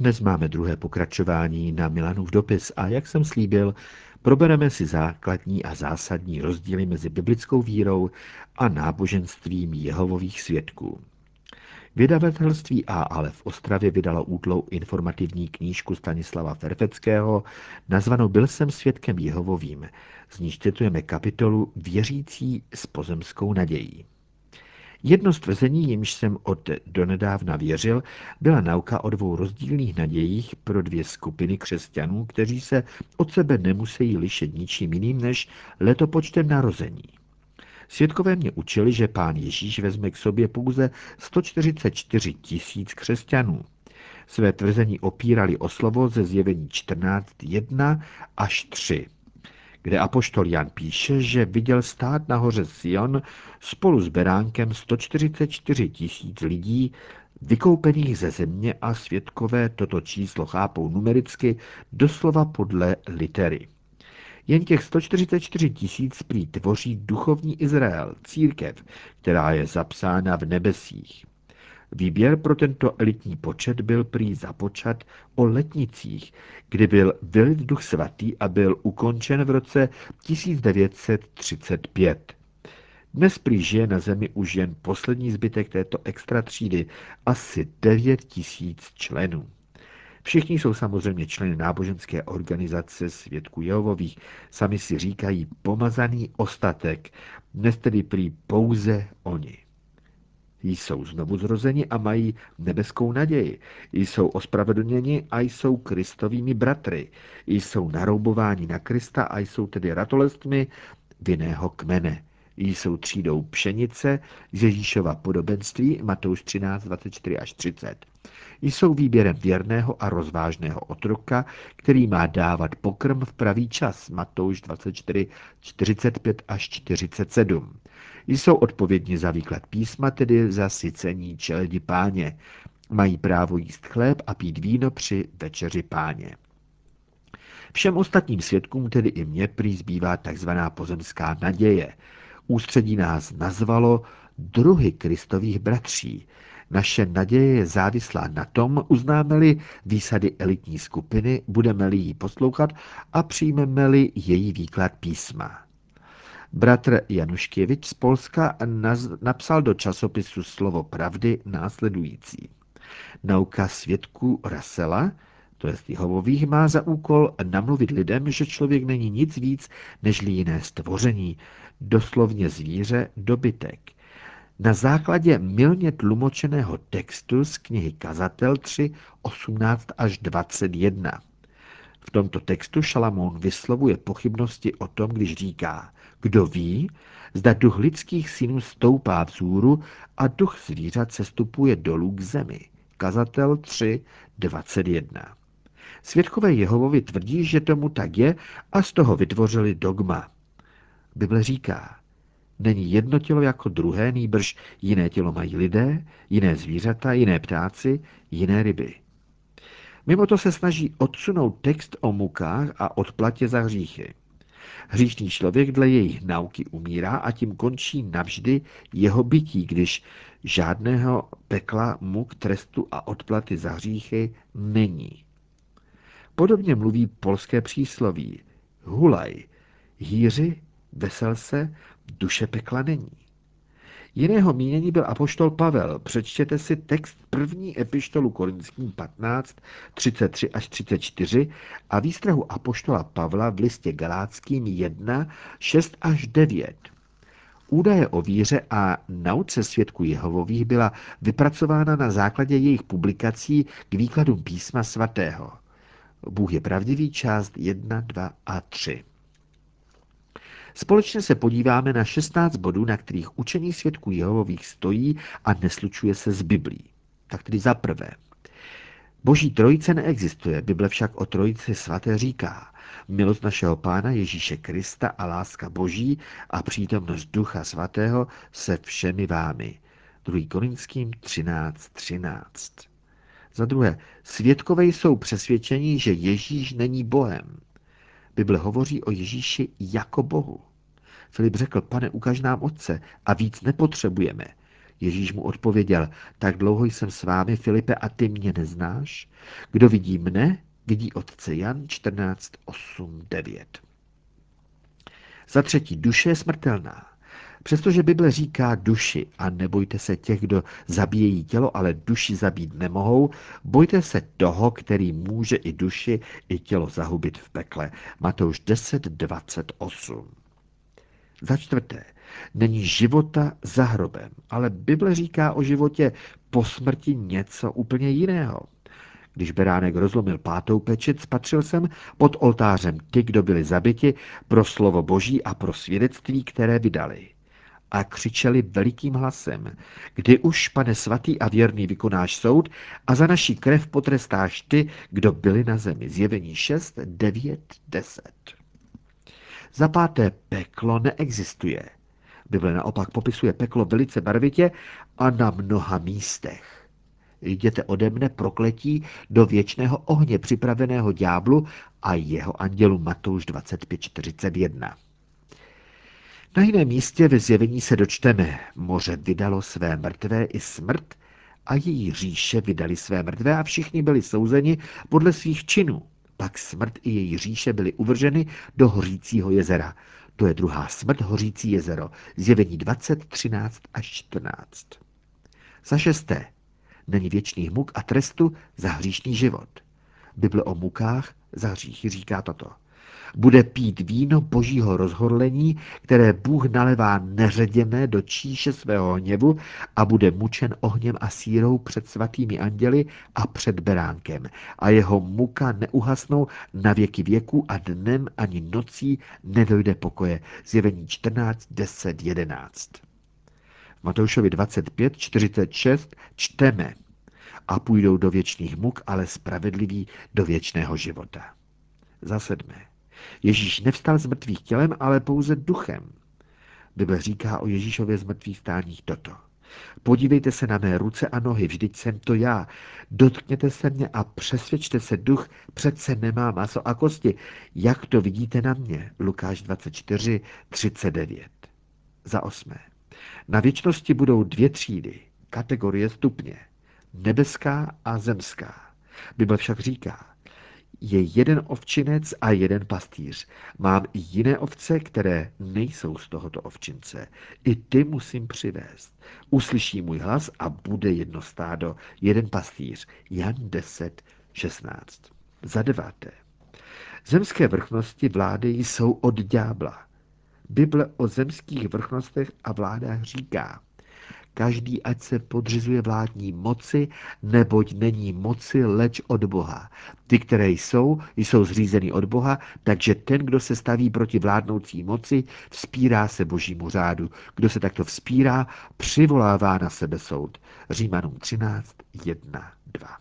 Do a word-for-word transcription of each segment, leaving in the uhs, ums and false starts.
Dnes máme druhé pokračování na Milanův dopis a jak jsem slíbil, probereme si základní a zásadní rozdíly mezi biblickou vírou a náboženstvím Jehovových svědků. Vydavatelství A. Ale v Ostravě vydalo útlou informativní knížku Stanislava Ferfeckého nazvanou Byl jsem svědkem Jehovovým, z níž citujeme kapitolu Věřící s pozemskou nadějí. Jedno z tvrzení, jimž jsem od donedávna věřil, byla nauka o dvou rozdílných nadějích pro dvě skupiny křesťanů, kteří se od sebe nemusí lišit ničím jiným než letopočtem narození. Svědkové mě učili, že pán Ježíš vezme k sobě pouze sto čtyřicet čtyři tisíc křesťanů. Své tvrzení opírali o slovo ze Zjevení čtrnáct jedna až tři, kde apoštol Jan píše, že viděl stát na hoře Sion spolu s beránkem sto čtyřicet čtyři tisíc lidí, vykoupených ze země, a svědkové toto číslo chápou numericky doslova podle litery. Jen těch sto čtyřicet čtyři tisíc prý tvoří duchovní Izrael, církev, která je zapsána v nebesích. Výběr pro tento elitní počet byl prý započat o letnicích, kdy byl vylit Duch Svatý a byl ukončen v roce tisíc devět set třicet pět. Dnes prý žije na zemi už jen poslední zbytek této extra třídy, asi devět tisíc členů. Všichni jsou samozřejmě členy náboženské organizace Svědků Jehovových, sami si říkají pomazaný ostatek, dnes tedy prý pouze oni. Jsou znovu zrozeni a mají nebeskou naději. Jsou ospravedlněni a jsou Kristovými bratry. Jsou naroubováni na Krista a jsou tedy ratolestmi vinného kmene. Jsou třídou pšenice z Ježíšova podobenství Matouš třináct dvacet čtyři až třicet. Jsou výběrem věrného a rozvážného otroka, který má dávat pokrm v pravý čas Matouš dvacet čtyři čtyřicet pět až čtyřicet sedm. Jsou odpovědní za výklad písma, tedy za sycení čeledi páně. Mají právo jíst chléb a pít víno při večeři páně. Všem ostatním svědkům, tedy i mně, prý zbývá takzvaná pozemská naděje. Ústředí nás nazvalo druhy Kristových bratří. Naše naděje je závislá na tom, uznáme-li výsady elitní skupiny, budeme-li jí poslouchat a přijmeme-li její výklad písma. Bratr Januškěvič z Polska napsal do časopisu Slovo pravdy následující. Nauka svědků Russella, to jest Jehovových, má za úkol namluvit lidem, že člověk není nic víc než jiné stvoření, doslovně zvíře, dobytek. Na základě mylně tlumočeného textu z knihy Kazatel tři osmnáct až dvacet jedna. V tomto textu Šalamoun vyslovuje pochybnosti o tom, když říká, kdo ví, zda duch lidských synů stoupá vzhůru a duch zvířat sestupuje dolů k zemi. Kazatel tři dvacet jedna. Svědkové Jehovovi tvrdí, že tomu tak je a z toho vytvořili dogma. Bible říká, není jedno tělo jako druhé, nýbrž jiné tělo mají lidé, jiné zvířata, jiné ptáci, jiné ryby. Mimo to se snaží odsunout text o mukách a odplatě za hříchy. Hříšný člověk dle jejich nauky umírá a tím končí navždy jeho bytí, když žádného pekla, muk, trestu a odplaty za hříchy není. Podobně mluví polské přísloví. Hulaj, hýři, vesel se, duše pekla není. Jiného mínění byl apoštol Pavel. Přečtěte si text první epištolu Korinským patnáct, třicet tři až třicet čtyři a výstrahu apoštola Pavla v listě Galáckým jedna, šest až devět. Údaje o víře a nauce svědků Jehovových byla vypracována na základě jejich publikací k výkladům písma svatého. Bůh je pravdivý, část jedna, dva a tři. Společně se podíváme na šestnáct bodů, na kterých učení svědků Jehovových stojí a neslučuje se s Biblí. Tak tedy za prvé. Boží trojice neexistuje, Bible však o trojici svaté říká. Milost našeho Pána Ježíše Krista a láska Boží a přítomnost Ducha svatého se všemi vámi. druhý Korinským třináct třináct. Za druhé, svědkové jsou přesvědčeni, že Ježíš není Bohem. Bible hovoří o Ježíši jako Bohu. Filip řekl, pane, ukaž nám Otce a víc nepotřebujeme. Ježíš mu odpověděl, tak dlouho jsem s vámi, Filipe, a ty mě neznáš? Kdo vidí mne, vidí Otce. Jan čtrnáct, osm, devět. Za třetí, duše je smrtelná. Přestože Bible říká duši a nebojte se těch, kdo zabíjejí tělo, ale duši zabít nemohou, bojte se toho, který může i duši, i tělo zahubit v pekle. Matouš deset, dvacet osm. Za čtvrté, není života za hrobem, ale Bible říká o životě po smrti něco úplně jiného. Když beránek rozlomil pátou pečeť, spatřil jsem pod oltářem ty, kdo byli zabiti pro slovo Boží a pro svědectví, které vydali. A křičeli velikým hlasem, kdy už, Pane svatý a věrný, vykonáš soud a za naší krev potrestáš ty, kdo byli na zemi. Zjevení šest, devět, deset. Za páté, peklo neexistuje. Bible naopak popisuje peklo velice barvitě a na mnoha místech. Jděte ode mne, prokletí, do věčného ohně připraveného ďáblu a jeho andělu. Matouš dvacet pět, čtyřicet jedna. Na jiném místě ve Zjevení se dočteme, moře vydalo své mrtvé i smrt a její říše vydali své mrtvé a všichni byli souzeni podle svých činů. Pak smrt i její říše byly uvrženy do hořícího jezera. To je druhá smrt, hořící jezero. Zjevení dvacet, třináct až čtrnáct. Za šesté, není věčných muk a trestu za hříšný život. Bible o mukách za hříchy říká toto. Bude pít víno božího rozhorlení, které Bůh nalevá neředěné do číše svého hněvu a bude mučen ohněm a sírou před svatými anděli a před beránkem. A jeho muka neuhasnou na věky věků a dnem ani nocí nedojde pokoje. Zjevení čtrnáct, deset, jedenáct. V Matoušovi dvacet pět, čtyřicet šest čteme: a půjdou do věčných muk, ale spravedliví do věčného života. Za sedmé. Ježíš nevstal z mrtvých tělem, ale pouze duchem. Bible říká o Ježíšově z mrtvých stáních toto. Podívejte se na mé ruce a nohy, vždyť jsem to já. Dotkněte se mě a přesvědčte se, duch přece nemá maso a kosti. Jak to vidíte na mě? Lukáš dvacet čtyři, třicet devět. Za osmé. Na věčnosti budou dvě třídy, kategorie stupně. Nebeská a zemská. Bible však říká, je jeden ovčinec a jeden pastýř. Mám i jiné ovce, které nejsou z tohoto ovčince. I ty musím přivést. Uslyší můj hlas a bude jedno stádo, jeden pastýř. Jan deset, šestnáct. Za deváté. Zemské vrchnosti vlády jsou od ďábla. Bible o zemských vrchnostech a vládách říká, každý ať se podřizuje vládní moci, neboť není moci, leč od Boha. Ty, které jsou, jsou zřízeny od Boha, takže ten, kdo se staví proti vládnoucí moci, vzpírá se božímu řádu. Kdo se takto vzpírá, přivolává na sebe soud. Římanům třináct, jedna, dva.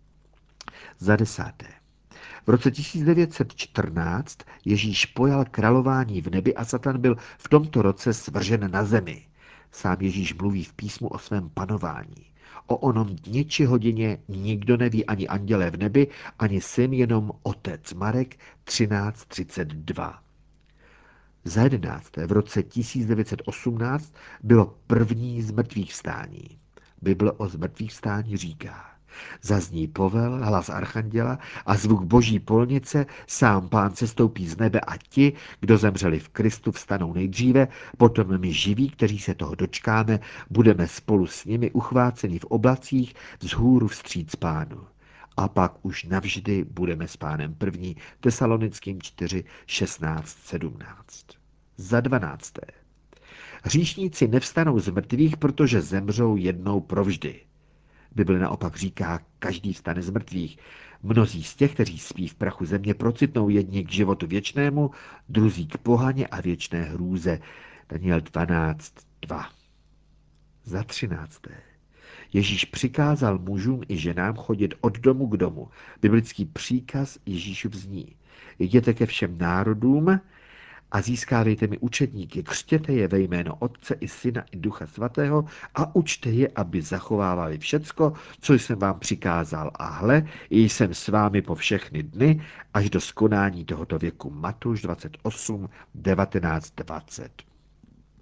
Za desáté. V roce tisíc devět set čtrnáct Ježíš pojal králování v nebi a Satan byl v tomto roce svržen na zemi. Sám Ježíš mluví v písmu o svém panování. O onom dni či hodině nikdo neví, ani andělé v nebi, ani syn, jenom otec. Marek třináct, třicet dva. Za jedenácté. V roce tisíc devět set osmnáct bylo první zmrtvých vstání. Bible o zmrtvých vstání říká: zazní povel, hlas archanděla a zvuk boží polnice, sám Pán sestoupí z nebe a ti, kdo zemřeli v Kristu, vstanou nejdříve, potom my živí, kteří se toho dočkáme, budeme spolu s nimi uchváceni v oblacích vzhůru vstříc Pánu. A pak už navždy budeme s Pánem první. Tesalonickým čtyři, šestnáct, sedmnáct. Za dvanácté. Hříšníci nevstanou z mrtvých, protože zemřou jednou provždy. Bible naopak říká, každý vstane z mrtvých. Mnozí z těch, kteří spí v prachu země, procitnou jedni k životu věčnému, druzí k pohaně a věčné hrůze. Daniel dvanáct, dva. Za třinácté. Ježíš přikázal mužům i ženám chodit od domu k domu. Biblický příkaz Ježíšův zní: jděte ke všem národům a získávejte mi učedníky, křtěte je ve jméno Otce i Syna i Ducha Svatého a učte je, aby zachovávali všecko, co jsem vám přikázal. A hle, jsem s vámi po všechny dny, až do skonání tohoto věku. Matouš dvacet osm, devatenáct, dvacet.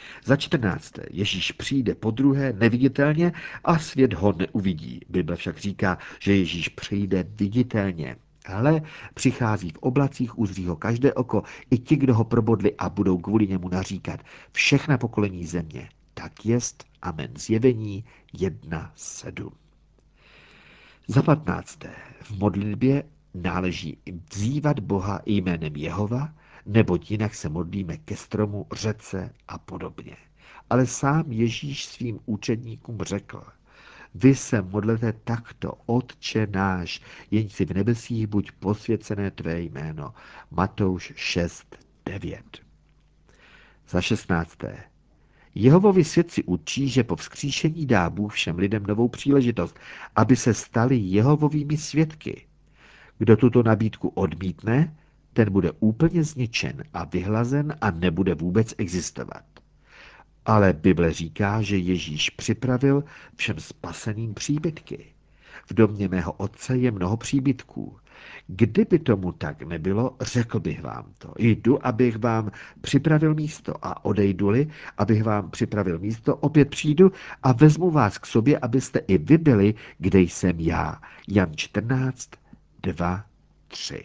Za čtrnácté. Ježíš přijde podruhé neviditelně a svět ho neuvidí. Bible však říká, že Ježíš přijde viditelně. Ale přichází v oblacích, uzří ho každé oko, i ti, kdo ho probodli a budou kvůli němu naříkat. Všechna pokolení země. Tak jest. Amen. Zjevení jedna sedm. Za patnácté. V modlitbě náleží vzývat Boha jménem Jehova, neboť jinak se modlíme ke stromu, řece a podobně. Ale sám Ježíš svým učedníkům řekl: vy se modlete takto: Otče náš, jenž si v nebesích, buď posvěcené tvé jméno. Matouš šest devět. Za šestnácté. Jehovovi svědci učí, že po vzkříšení dá Bůh všem lidem novou příležitost, aby se stali Jehovovými svědky. Kdo tuto nabídku odmítne, ten bude úplně zničen a vyhlazen a nebude vůbec existovat. Ale Bible říká, že Ježíš připravil všem spaseným příbytky. V domě mého otce je mnoho příbytků. Kdyby tomu tak nebylo, řekl bych vám to. Jdu, abych vám připravil místo, a odejdu-li, abych vám připravil místo, opět přijdu a vezmu vás k sobě, abyste i vy byli, kde jsem já. Jan čtrnáct, dva, tři.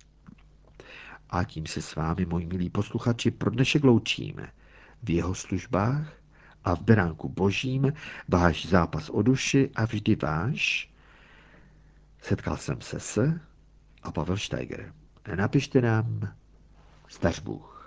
A tím se s vámi, moji milí posluchači, pro dnešek loučíme. V jeho službách a v beránku božím váš zápas o duši a vždy váš. Setkal jsem se s a Pavel Steiger. Napište nám. Zdař Bůh.